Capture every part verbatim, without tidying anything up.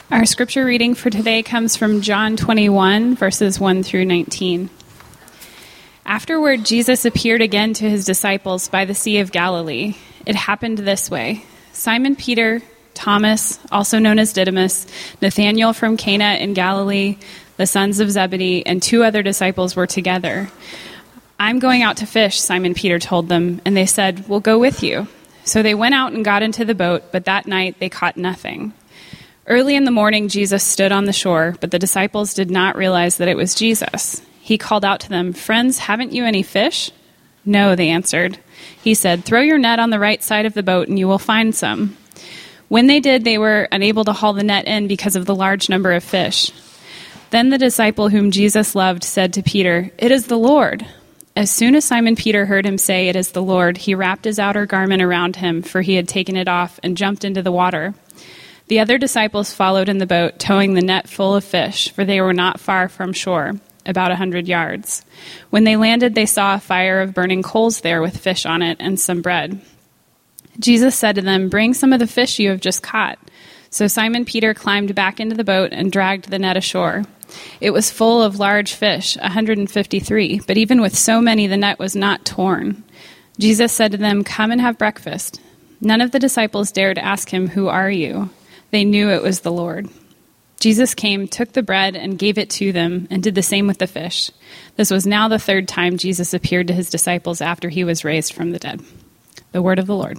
Our scripture reading for today comes from John twenty-one, verses one through nineteen. Afterward, Jesus appeared again to his disciples by the Sea of Galilee. It happened this way. Simon Peter, Thomas, also known as Didymus, Nathanael from Cana in Galilee, the sons of Zebedee, and two other disciples were together. "I'm going out to fish," Simon Peter told them, and they said, "We'll go with you." So they went out and got into the boat, but that night they caught nothing. Early in the morning, Jesus stood on the shore, but the disciples did not realize that it was Jesus. He called out to them, "Friends, haven't you any fish?" "No," they answered. He said, "Throw your net on the right side of the boat and you will find some." When they did, they were unable to haul the net in because of the large number of fish. Then the disciple whom Jesus loved said to Peter, "It is the Lord." As soon as Simon Peter heard him say, "It is the Lord," he wrapped his outer garment around him, for he had taken it off, and jumped into the water. The other disciples followed in the boat, towing the net full of fish, for they were not far from shore, about a hundred yards. When they landed, they saw a fire of burning coals there with fish on it and some bread. Jesus said to them, "Bring some of the fish you have just caught." So Simon Peter climbed back into the boat and dragged the net ashore. It was full of large fish, one hundred fifty-three, but even with so many, the net was not torn. Jesus said to them, "Come and have breakfast." None of the disciples dared ask him, "Who are you?" They knew it was the Lord. Jesus came, took the bread, and gave it to them, and did the same with the fish. This was now the third time Jesus appeared to his disciples after he was raised from the dead. The word of the Lord.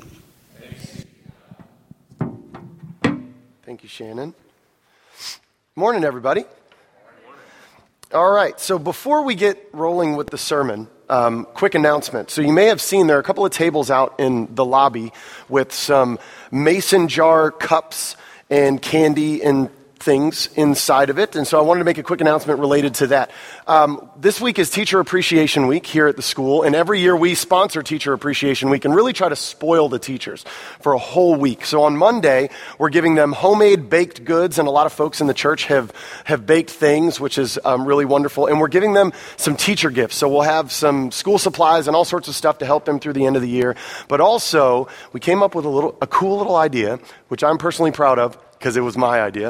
Thank you, Shannon. Morning, everybody. All right, so before we get rolling with the sermon, um, quick announcement. So you may have seen there are a couple of tables out in the lobby with some mason jar cups and candy and things inside of it. And so I wanted to make a quick announcement related to that. Um, this week is Teacher Appreciation Week here at the school, and every year we sponsor Teacher Appreciation Week and really try to spoil the teachers for a whole week. So on Monday, we're giving them homemade baked goods, and a lot of folks in the church have, have baked things, which is um, really wonderful. And we're giving them some teacher gifts. So we'll have some school supplies and all sorts of stuff to help them through the end of the year. But also, we came up with a little, a cool little idea, which I'm personally proud of, because it was my idea.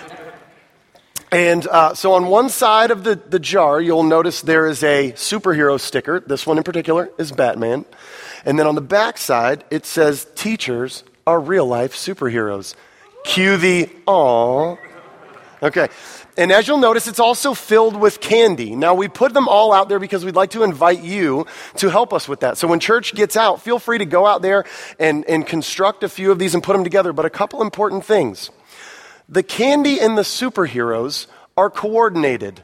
And uh, so on one side of the, the jar, you'll notice there is a superhero sticker. This one in particular is Batman. And then on the back side, it says, "Teachers are real-life superheroes." Cue the aw. Okay. And as you'll notice, it's also filled with candy. Now, we put them all out there because we'd like to invite you to help us with that. So when church gets out, feel free to go out there and, and construct a few of these and put them together. But a couple important things. The candy and the superheroes are coordinated.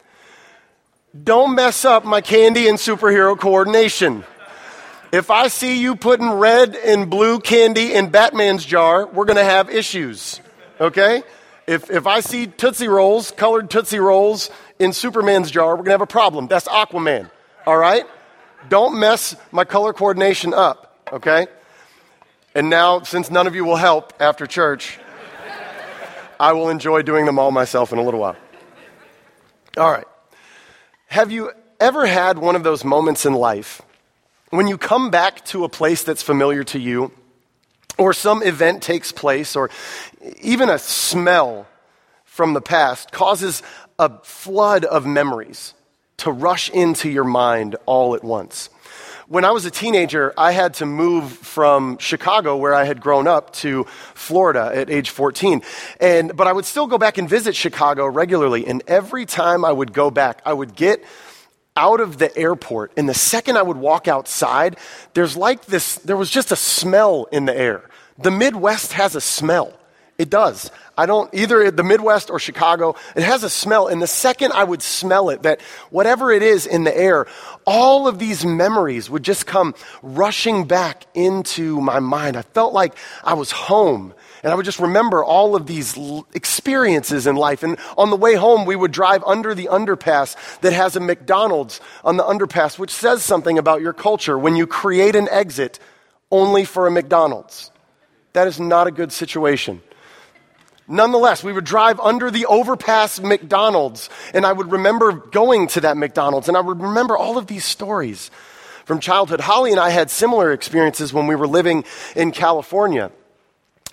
Don't mess up my candy and superhero coordination. If I see you putting red and blue candy in Batman's jar, we're going to have issues, okay? If if I see Tootsie Rolls, colored Tootsie Rolls in Superman's jar, we're going to have a problem. That's Aquaman, all right? Don't mess my color coordination up, okay? And now, since none of you will help after church, I will enjoy doing them all myself in a little while. All right. Have you ever had one of those moments in life when you come back to a place that's familiar to you, or some event takes place, or even a smell from the past causes a flood of memories to rush into your mind all at once? When I was a teenager, I had to move from Chicago, where I had grown up, to Florida at age fourteen. And but I would still go back and visit Chicago regularly. And every time I would go back, I would get out of the airport. And the second I would walk outside, there's like this, there was just a smell in the air. The Midwest has a smell. It does. I don't, either the Midwest or Chicago, it has a smell. And the second I would smell it, that whatever it is in the air, all of these memories would just come rushing back into my mind. I felt like I was home. And I would just remember all of these l- experiences in life. And on the way home, we would drive under the underpass that has a McDonald's on the underpass, which says something about your culture when you create an exit only for a McDonald's. That is not a good situation. Nonetheless, we would drive under the overpass McDonald's, and I would remember going to that McDonald's, and I would remember all of these stories from childhood. Holly and I had similar experiences when we were living in California.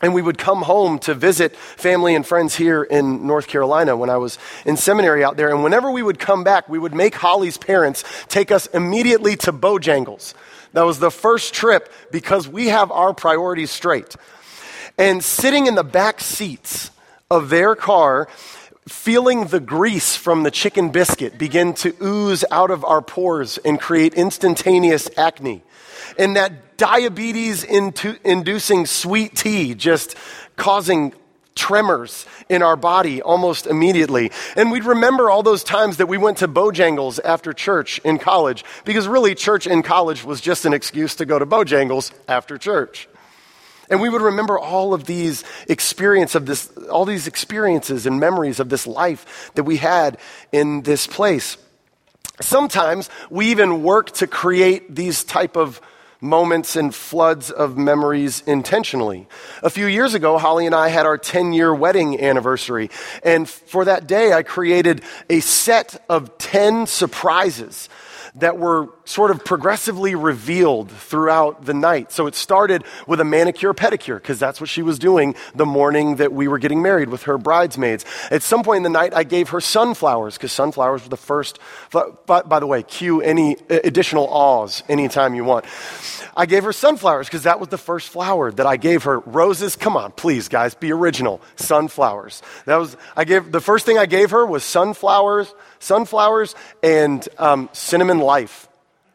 And we would come home to visit family and friends here in North Carolina when I was in seminary out there. And whenever we would come back, we would make Holly's parents take us immediately to Bojangles. That was the first trip because we have our priorities straight. And sitting in the back seats of their car, feeling the grease from the chicken biscuit begin to ooze out of our pores and create instantaneous acne. And that diabetes-inducing sweet tea just causing tremors in our body almost immediately. And we'd remember all those times that we went to Bojangles after church in college, because really church in college was just an excuse to go to Bojangles after church. And we would remember all of these experience of this, all these experiences and memories of this life that we had in this place. Sometimes we even work to create these type of moments and floods of memories intentionally. A few years ago, Holly and I had our ten-year wedding anniversary. And for that day, I created a set of ten surprises that were sort of progressively revealed throughout the night. So it started with a manicure pedicure, because that's what she was doing the morning that we were getting married with her bridesmaids. At some point in the night, I gave her sunflowers, because sunflowers were the first. But by the way, cue any additional awes anytime you want. I gave her sunflowers because that was the first flower that I gave her. Roses, come on, please, guys, be original. Sunflowers. That was I gave the first thing I gave her was sunflowers, sunflowers, and um, cinnamon life.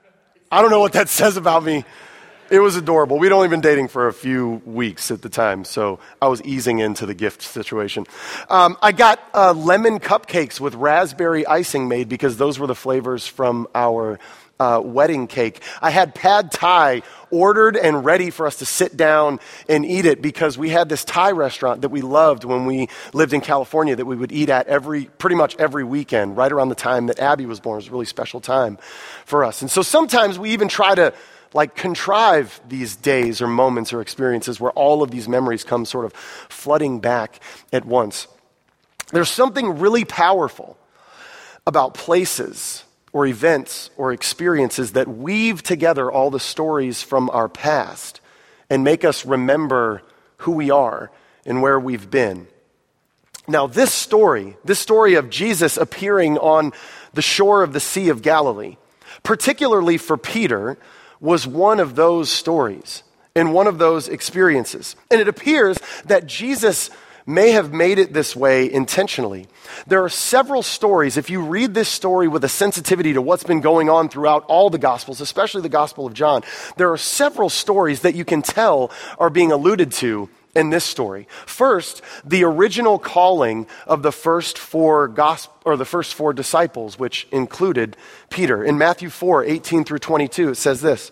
I don't know what that says about me. It was adorable. We'd only been dating for a few weeks at the time, so I was easing into the gift situation. Um, I got uh, lemon cupcakes with raspberry icing made because those were the flavors from our Uh, wedding cake. I had pad thai ordered and ready for us to sit down and eat it because we had this Thai restaurant that we loved when we lived in California that we would eat at every, pretty much every weekend, right around the time that Abby was born. It was a really special time for us. And so sometimes we even try to like contrive these days or moments or experiences where all of these memories come sort of flooding back at once. There's something really powerful about places or events or experiences that weave together all the stories from our past and make us remember who we are and where we've been. Now, this story, this story of Jesus appearing on the shore of the Sea of Galilee, particularly for Peter, was one of those stories and one of those experiences. And it appears that Jesus may have made it this way intentionally. There are several stories, if you read this story with a sensitivity to what's been going on throughout all the Gospels, especially the Gospel of John, there are several stories that you can tell are being alluded to in this story. First, the original calling of the first four gospel, or the first four disciples, which included Peter. In Matthew four, eighteen through twenty-two, it says this: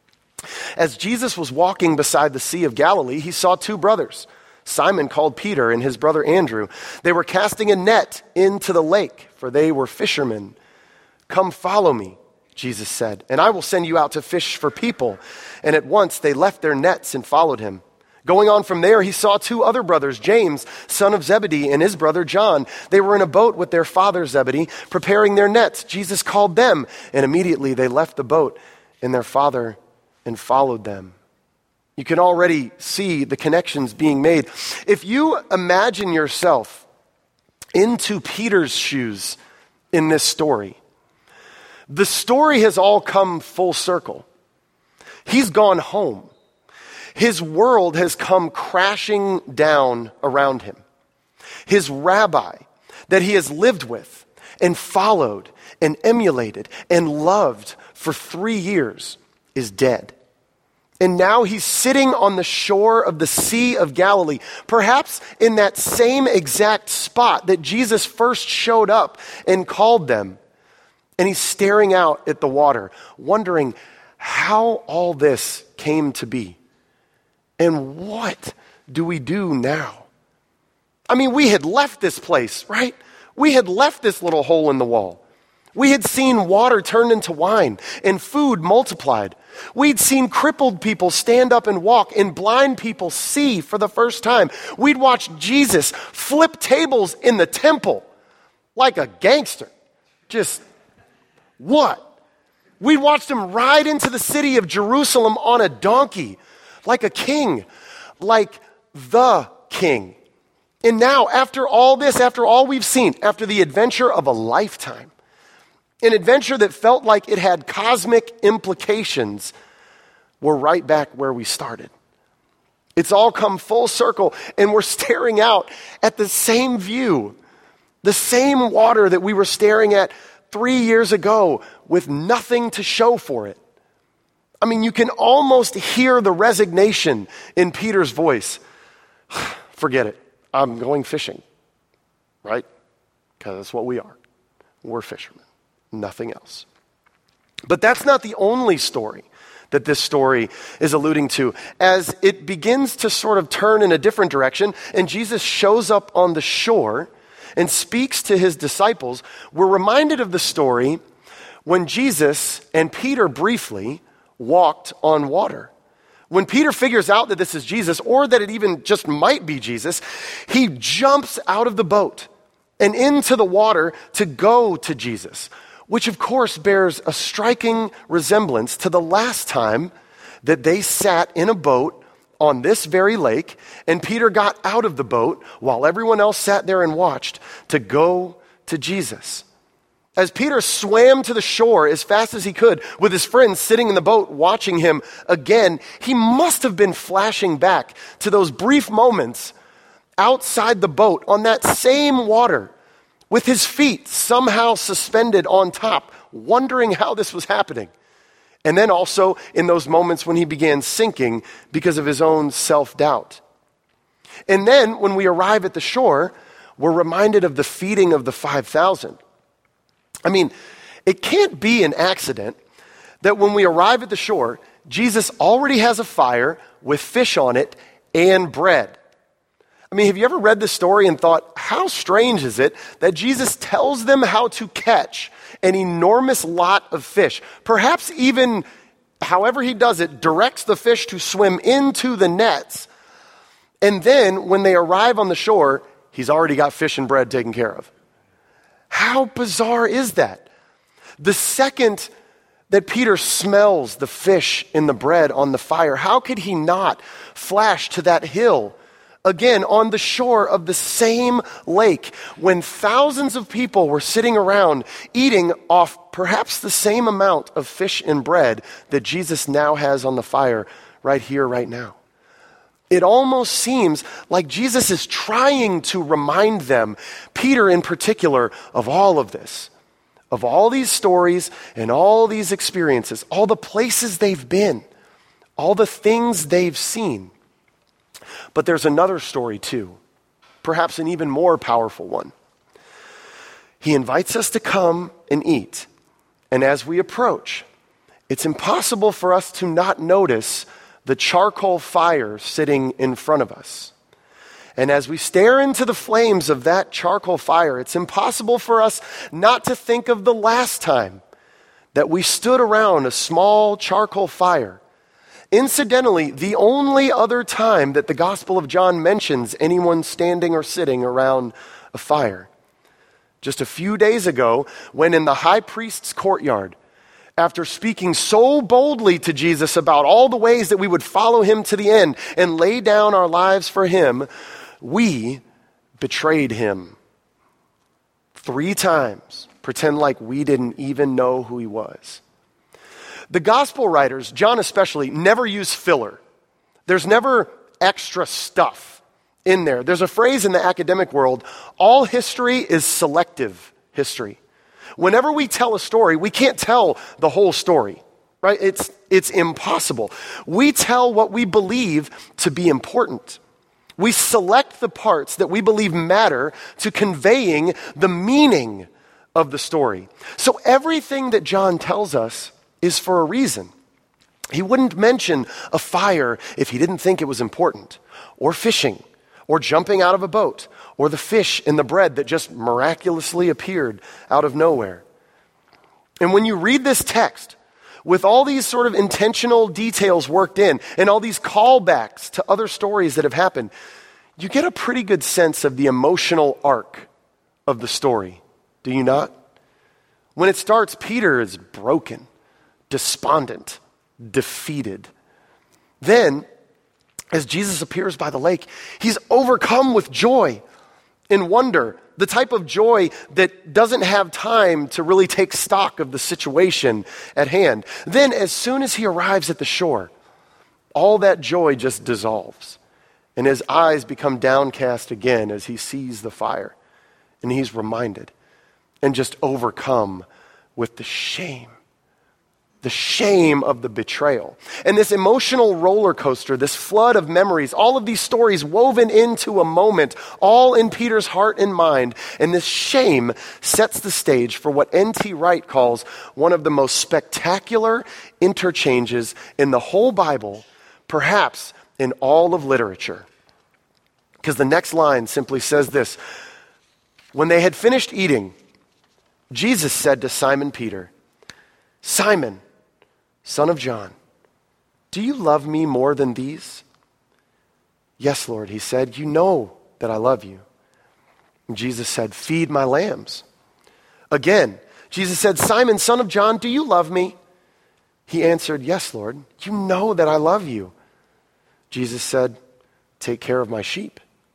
As Jesus was walking beside the Sea of Galilee, he saw two brothers, Simon called Peter and his brother Andrew. They were casting a net into the lake, for they were fishermen. Come follow me, Jesus said, and I will send you out to fish for people. And at once they left their nets and followed him. Going on from there, he saw two other brothers, James, son of Zebedee, and his brother John. They were in a boat with their father Zebedee, preparing their nets. Jesus called them, and immediately they left the boat and their father and followed them. You can already see the connections being made. If you imagine yourself into Peter's shoes in this story, the story has all come full circle. He's gone home. His world has come crashing down around him. His rabbi that he has lived with and followed and emulated and loved for three years is dead. And now he's sitting on the shore of the Sea of Galilee, perhaps in that same exact spot that Jesus first showed up and called them. And he's staring out at the water, wondering how all this came to be. And what do we do now? I mean, we had left this place, right? We had left this little hole in the wall. We had seen water turned into wine and food multiplied. We'd seen crippled people stand up and walk and blind people see for the first time. We'd watched Jesus flip tables in the temple like a gangster. Just what? We watched him ride into the city of Jerusalem on a donkey like a king, like the king. And now, after all this, after all we've seen, after the adventure of a lifetime, an adventure that felt like it had cosmic implications, we're right back where we started. It's all come full circle, and we're staring out at the same view, the same water that we were staring at three years ago with nothing to show for it. I mean, you can almost hear the resignation in Peter's voice. Forget it. I'm going fishing, right? Because that's what we are. We're fishermen, nothing else. But that's not the only story that this story is alluding to. As it begins to sort of turn in a different direction, and Jesus shows up on the shore and speaks to his disciples, we're reminded of the story when Jesus and Peter briefly walked on water. When Peter figures out that this is Jesus, or that it even just might be Jesus, he jumps out of the boat and into the water to go to Jesus, which of course bears a striking resemblance to the last time that they sat in a boat on this very lake, and Peter got out of the boat while everyone else sat there and watched to go to Jesus. As Peter swam to the shore as fast as he could with his friends sitting in the boat watching him again, he must have been flashing back to those brief moments outside the boat on that same water with his feet somehow suspended on top, wondering how this was happening. And then also in those moments when he began sinking because of his own self-doubt. And then when we arrive at the shore, we're reminded of the feeding of the five thousand. I mean, it can't be an accident that when we arrive at the shore, Jesus already has a fire with fish on it and bread. I mean, have you ever read this story and thought, how strange is it that Jesus tells them how to catch an enormous lot of fish? Perhaps even, however he does it, directs the fish to swim into the nets. And then when they arrive on the shore, he's already got fish and bread taken care of. How bizarre is that? The second that Peter smells the fish in the bread on the fire, how could he not flash to that hill again on the shore of the same lake when thousands of people were sitting around eating off perhaps the same amount of fish and bread that Jesus now has on the fire right here, right now? It almost seems like Jesus is trying to remind them, Peter in particular, of all of this, of all these stories and all these experiences, all the places they've been, all the things they've seen. But there's another story too, perhaps an even more powerful one. He invites us to come and eat. And as we approach, it's impossible for us to not notice the charcoal fire sitting in front of us. And as we stare into the flames of that charcoal fire, it's impossible for us not to think of the last time that we stood around a small charcoal fire. Incidentally, the only other time that the Gospel of John mentions anyone standing or sitting around a fire. Just a few days ago, when in the high priest's courtyard, after speaking so boldly to Jesus about all the ways that we would follow him to the end and lay down our lives for him, we betrayed him three times, pretend like we didn't even know who he was. The gospel writers, John especially, never use filler. There's never extra stuff in there. There's a phrase in the academic world, all history is selective history. Whenever we tell a story, we can't tell the whole story, right? It's, it's impossible. We tell what we believe to be important. We select the parts that we believe matter to conveying the meaning of the story. So everything that John tells us is for a reason. He wouldn't mention a fire if he didn't think it was important, or fishing, or jumping out of a boat, or the fish in the bread that just miraculously appeared out of nowhere. And when you read this text, with all these sort of intentional details worked in, and all these callbacks to other stories that have happened, you get a pretty good sense of the emotional arc of the story, do you not? When it starts, Peter is broken, despondent, defeated. Then, as Jesus appears by the lake, he's overcome with joy and wonder, the type of joy that doesn't have time to really take stock of the situation at hand. Then, as soon as he arrives at the shore, all that joy just dissolves, and his eyes become downcast again as he sees the fire, and he's reminded and just overcome with the shame. The shame of the betrayal. And this emotional roller coaster, this flood of memories, all of these stories woven into a moment, all in Peter's heart and mind. And this shame sets the stage for what N T Wright calls one of the most spectacular interchanges in the whole Bible, perhaps in all of literature. Because the next line simply says this: when they had finished eating, Jesus said to Simon Peter, "Simon, son of John, do you love me more than these?" "Yes, Lord," he said, "you know that I love you." And Jesus said, "Feed my lambs." Again, Jesus said, "Simon, son of John, do you love me?" He answered, "Yes, Lord, you know that I love you." Jesus said, "Take care of my sheep."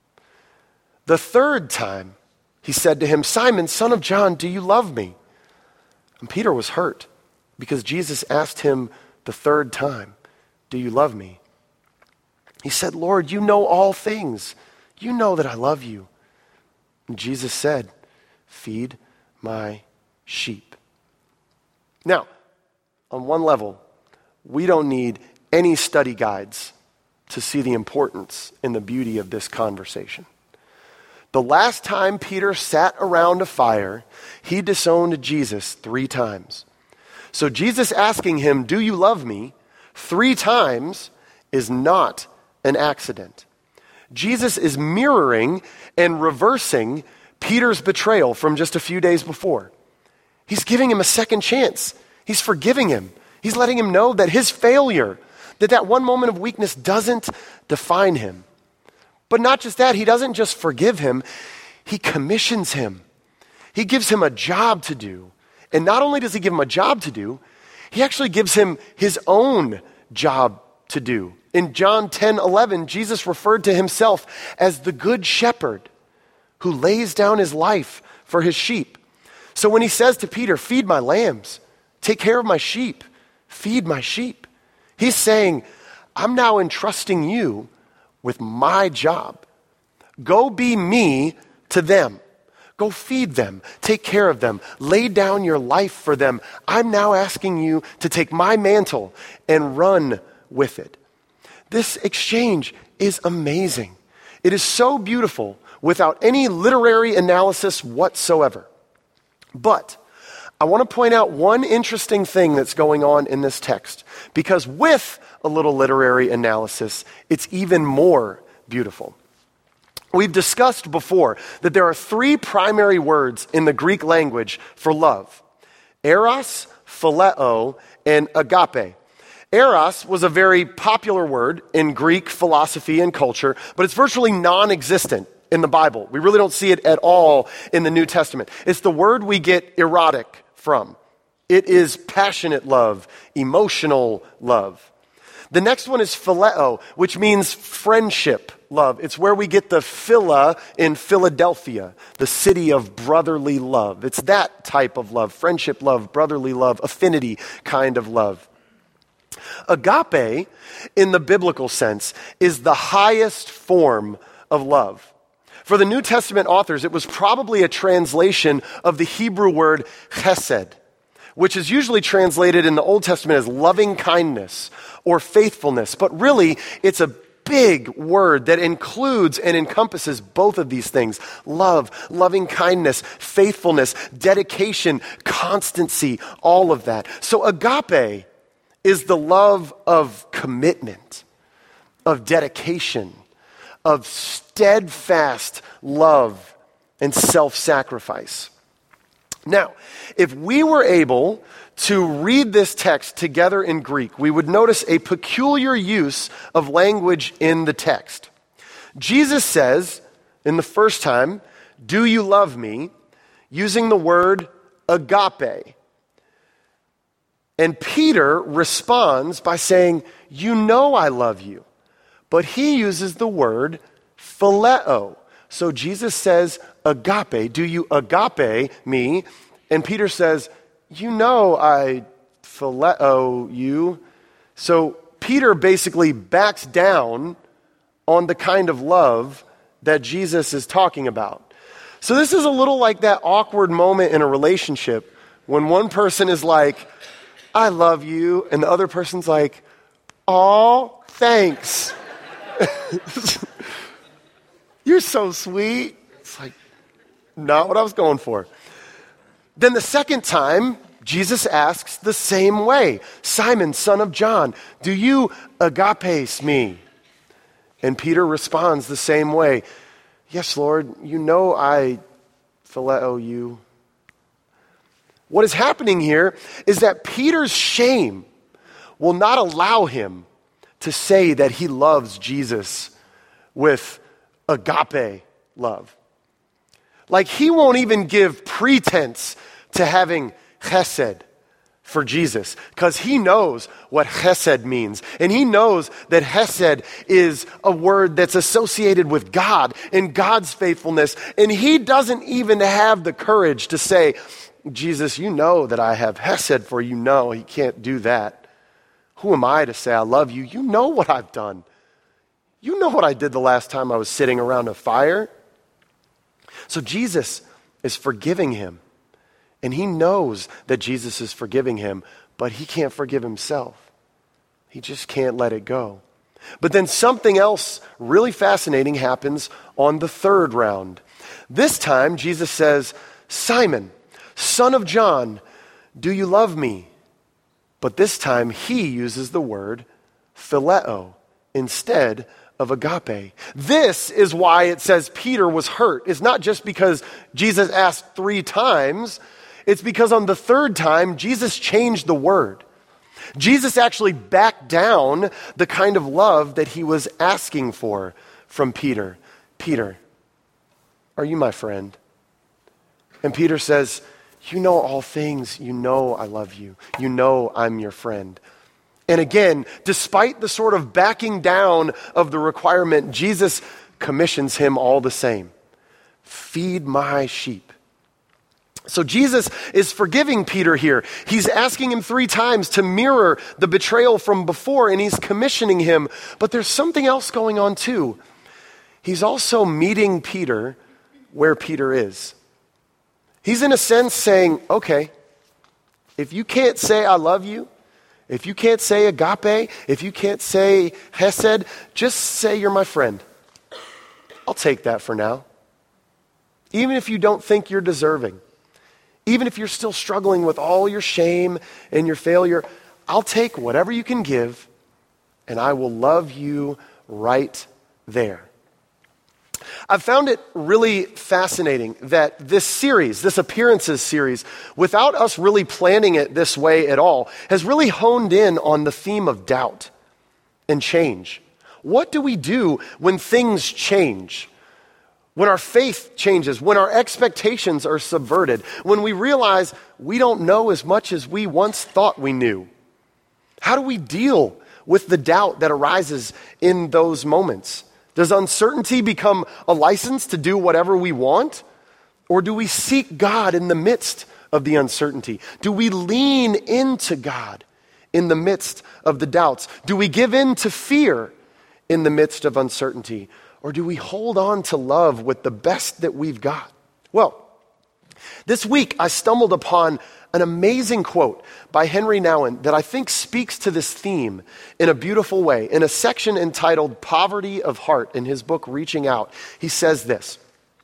The third time, he said to him, "Simon, son of John, do you love me?" And Peter was hurt, because Jesus asked him the third time, "Do you love me?" He said, "Lord, you know all things. You know that I love you." And Jesus said, "Feed my sheep." Now, on one level, we don't need any study guides to see the importance and the beauty of this conversation. The last time Peter sat around a fire, he disowned Jesus three times. So Jesus asking him, "Do you love me?" three times is not an accident. Jesus is mirroring and reversing Peter's betrayal from just a few days before. He's giving him a second chance. He's forgiving him. He's letting him know that his failure, that that one moment of weakness doesn't define him. But not just that, he doesn't just forgive him, he commissions him. He gives him a job to do. And not only does he give him a job to do, he actually gives him his own job to do. In John ten eleven, Jesus referred to himself as the good shepherd who lays down his life for his sheep. So when he says to Peter, "Feed my lambs, take care of my sheep, feed my sheep," he's saying, "I'm now entrusting you with my job. Go be me to them. Go feed them, take care of them, lay down your life for them. I'm now asking you to take my mantle and run with it." This exchange is amazing. It is so beautiful without any literary analysis whatsoever. But I want to point out one interesting thing that's going on in this text, because with a little literary analysis, it's even more beautiful. We've discussed before that there are three primary words in the Greek language for love: eros, phileo, and agape. Eros was a very popular word in Greek philosophy and culture, but it's virtually non-existent in the Bible. We really don't see it at all in the New Testament. It's the word we get erotic from. It is passionate love, emotional love. The next one is phileo, which means friendship love. It's where we get the phila in Philadelphia, the city of brotherly love. It's that type of love, friendship love, brotherly love, affinity kind of love. Agape, in the biblical sense, is the highest form of love. For the New Testament authors, it was probably a translation of the Hebrew word chesed, which is usually translated in the Old Testament as loving kindness or faithfulness. But really, it's a big word that includes and encompasses both of these things: love, loving kindness, faithfulness, dedication, constancy, all of that. So agape is the love of commitment, of dedication, of steadfast love and self-sacrifice. Now, if we were able to read this text together in Greek, we would notice a peculiar use of language in the text. Jesus says, in the first time, "Do you love me?" using the word agape. And Peter responds by saying, "You know I love you." but he uses the word phileo. So Jesus says, agape, do you agape me? And Peter says, you know I phileo you. So Peter basically backs down on the kind of love that Jesus is talking about. So this is a little like that awkward moment in a relationship when one person is like, I love you, and the other person's like, aw, thanks. You're so sweet. It's like, not what I was going for. Then the second time, Jesus asks the same way, Simon, son of John, do you agapes me? And Peter responds the same way, yes, Lord, you know I phileo you. What is happening here is that Peter's shame will not allow him to say that he loves Jesus with agape love. Like he won't even give pretense to having chesed for Jesus because he knows what chesed means. And he knows that chesed is a word that's associated with God and God's faithfulness. And he doesn't even have the courage to say, Jesus, you know that I have chesed for you. No, he can't do that. Who am I to say I love you? You know what I've done. You know what I did the last time I was sitting around a fire. So Jesus is forgiving him. And he knows that Jesus is forgiving him, but he can't forgive himself. He just can't let it go. But then something else really fascinating happens on the third round. This time, Jesus says, Simon, son of John, do you love me? But this time, he uses the word phileo instead of agape. This is why it says Peter was hurt. It's not just because Jesus asked three times. It's because on the third time, Jesus changed the word. Jesus actually backed down the kind of love that he was asking for from Peter. Peter, are you my friend? And Peter says, you know all things. You know I love you. You know I'm your friend. And again, despite the sort of backing down of the requirement, Jesus commissions him all the same. Feed my sheep. So Jesus is forgiving Peter here. He's asking him three times to mirror the betrayal from before, and he's commissioning him. But there's something else going on too. He's also meeting Peter where Peter is. He's in a sense saying, okay, if you can't say I love you, if you can't say agape, if you can't say chesed, just say you're my friend. I'll take that for now. Even if you don't think you're deserving. Even if you're still struggling with all your shame and your failure, I'll take whatever you can give and I will love you right there. I've found it really fascinating that this series, this appearances series, without us really planning it this way at all, has really honed in on the theme of doubt and change. What do we do when things change? When our faith changes, when our expectations are subverted, when we realize we don't know as much as we once thought we knew. How do we deal with the doubt that arises in those moments? Does uncertainty become a license to do whatever we want? Or do we seek God in the midst of the uncertainty? Do we lean into God in the midst of the doubts? Do we give in to fear in the midst of uncertainty? Or do we hold on to love with the best that we've got? Well, this week I stumbled upon an amazing quote by Henry Nouwen that I think speaks to this theme in a beautiful way. In a section entitled Poverty of Heart in his book, Reaching Out, he says this: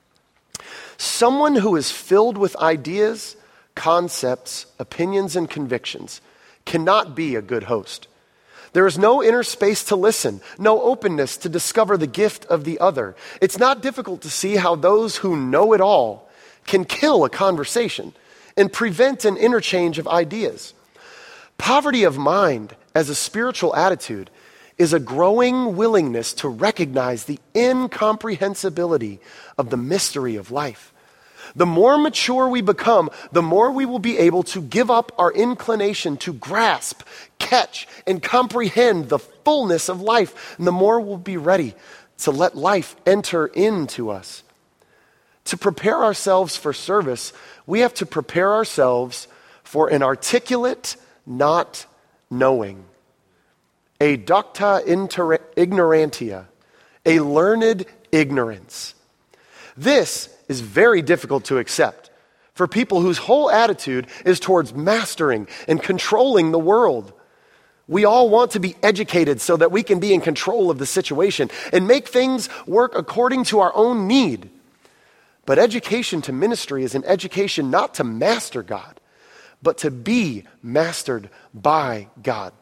someone who is filled with ideas, concepts, opinions, and convictions cannot be a good host. There is no inner space to listen, no openness to discover the gift of the other. It's not difficult to see how those who know it all can kill a conversation and prevent an interchange of ideas. Poverty of mind as a spiritual attitude is a growing willingness to recognize the incomprehensibility of the mystery of life. The more mature we become, the more we will be able to give up our inclination to grasp, catch, and comprehend the fullness of life. And the more we'll be ready to let life enter into us. To prepare ourselves for service, we have to prepare ourselves for an articulate not knowing, a docta inter- ignorantia, a learned ignorance. This is very difficult to accept for people whose whole attitude is towards mastering and controlling the world. We all want to be educated so that we can be in control of the situation and make things work according to our own need. But education to ministry is an education not to master God, but to be mastered by God.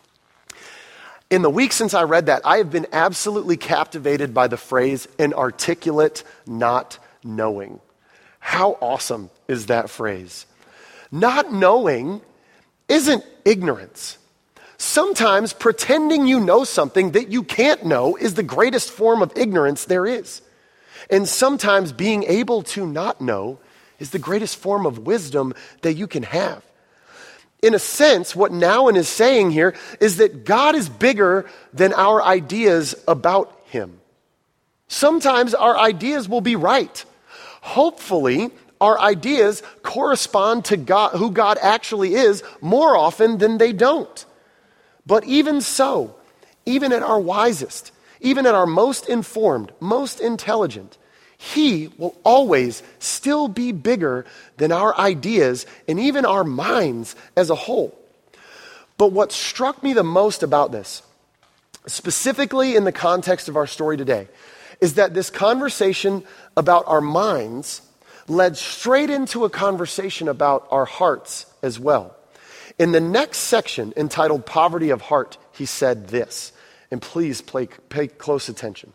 In the week since I read that, I have been absolutely captivated by the phrase, an articulate not knowing. How awesome is that phrase? Not knowing isn't ignorance. Sometimes pretending you know something that you can't know is the greatest form of ignorance there is. And sometimes being able to not know is the greatest form of wisdom that you can have. In a sense, what Nouwen is saying here is that God is bigger than our ideas about him. Sometimes our ideas will be right. Hopefully, our ideas correspond to God, who God actually is, more often than they don't. But even so, even at our wisest, even at our most informed, most intelligent, he will always still be bigger than our ideas and even our minds as a whole. But what struck me the most about this, specifically in the context of our story today, is that this conversation about our minds led straight into a conversation about our hearts as well. In the next section, entitled Poverty of Heart, he said this, and please pay, pay close attention.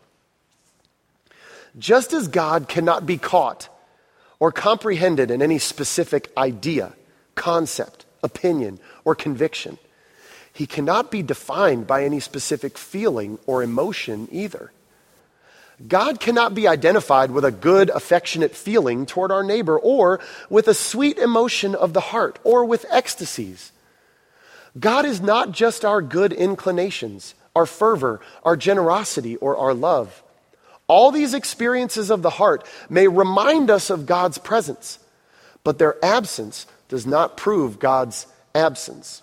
Just as God cannot be caught or comprehended in any specific idea, concept, opinion, or conviction, he cannot be defined by any specific feeling or emotion either. God cannot be identified with a good, affectionate feeling toward our neighbor, or with a sweet emotion of the heart, or with ecstasies. God is not just our good inclinations, our fervor, our generosity, or our love. All these experiences of the heart may remind us of God's presence, but their absence does not prove God's absence.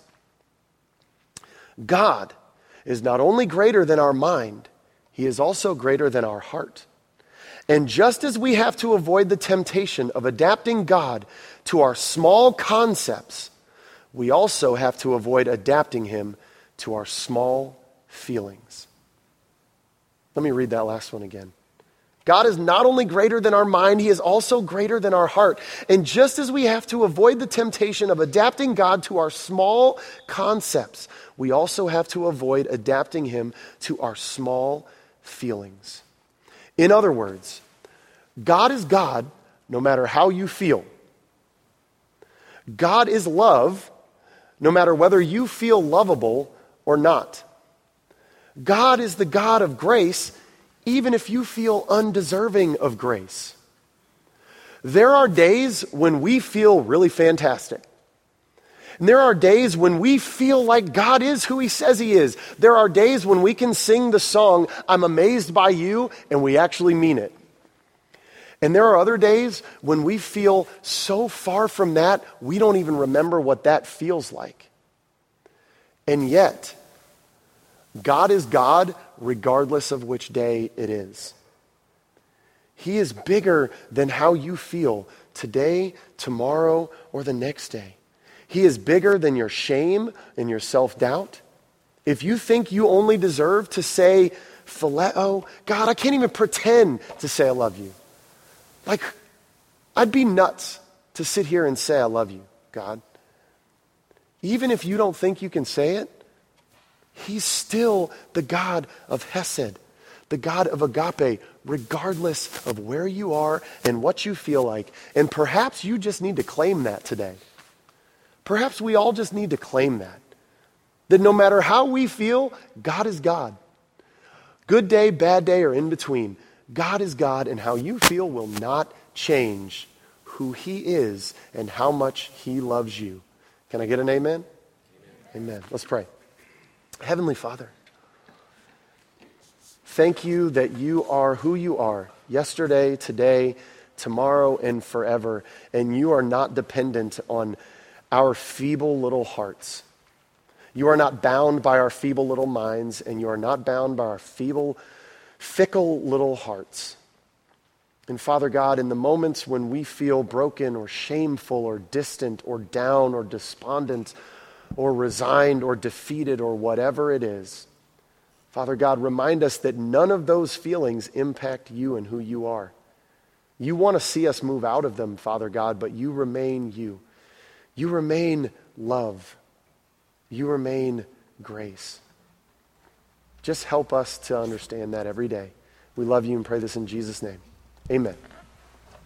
God is not only greater than our mind, he is also greater than our heart. And just as we have to avoid the temptation of adapting God to our small concepts, we also have to avoid adapting him to our small feelings. Let me read that last one again. God is not only greater than our mind, he is also greater than our heart. And just as we have to avoid the temptation of adapting God to our small concepts, we also have to avoid adapting him to our small feelings. In other words, God is God no matter how you feel. God is love no matter whether you feel lovable or not. God is the God of grace even if you feel undeserving of grace. There are days when we feel really fantastic. And there are days when we feel like God is who he says he is. There are days when we can sing the song, I'm amazed by you, and we actually mean it. And there are other days when we feel so far from that, we don't even remember what that feels like. And yet, God is God regardless of which day it is. He is bigger than how you feel today, tomorrow, or the next day. He is bigger than your shame and your self-doubt. If you think you only deserve to say, phileo, God, I can't even pretend to say I love you. Like, I'd be nuts to sit here and say I love you, God. Even if you don't think you can say it, he's still the God of Hesed, the God of agape, regardless of where you are and what you feel like. And perhaps you just need to claim that today. Perhaps we all just need to claim that. That no matter how we feel, God is God. Good day, bad day, or in between, God is God, and how you feel will not change who he is and how much he loves you. Can I get an amen? Amen. Amen. Let's pray. Heavenly Father, thank you that you are who you are, yesterday, today, tomorrow, and forever, and you are not dependent on our feeble little hearts. You are not bound by our feeble little minds, and you are not bound by our feeble, fickle little hearts. And Father God, in the moments when we feel broken or shameful or distant or down or despondent or resigned or defeated or whatever it is, Father God, remind us that none of those feelings impact you and who you are. You want to see us move out of them, Father God, but you remain you. You remain love. You remain grace. Just help us to understand that every day. We love you and pray this in Jesus' name. Amen.